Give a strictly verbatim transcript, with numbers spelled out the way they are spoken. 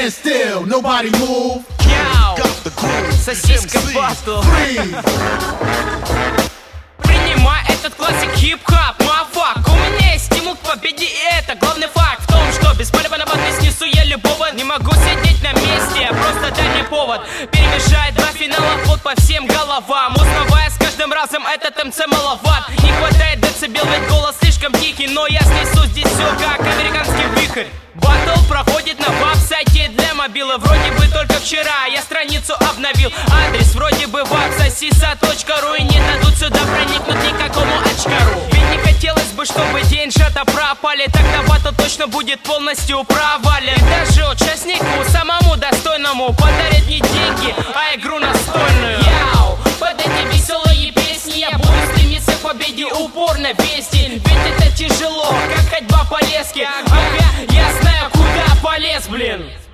stand still, nobody move. Яу, сосиска батл. Принимай этот классик хип-хоп, мафак. У меня есть стимул к победе, и это главный факт в том, что без палева на батле снесу я любого. Не могу сидеть на месте, просто дай мне повод. Перемешай два финала, вот по всем головам. Узнавая с каждым разом, этот МЦ маловат. Не хватает децибел, ведь голос слишком тихий. Но я снесу здесь все, как американский вихрь. Батл проходит на веб-сайте для мобилы. Вроде бы только вчера я страницу обновил. Адрес вроде бы вапсосиса точка ру. И не дадут сюда проникнуть никакому очкару. Ведь не хотелось бы, чтобы деньжата пропали. Тогда батл точно будет полностью провален. И даже участнику самому достойному подарят не деньги, а игру настольную. Яу, под эти веселые песни я буду стремиться к победе упорно вести. Ведь это тяжело, как ходьба по леске. Ага, я знаю, куда полез, блин.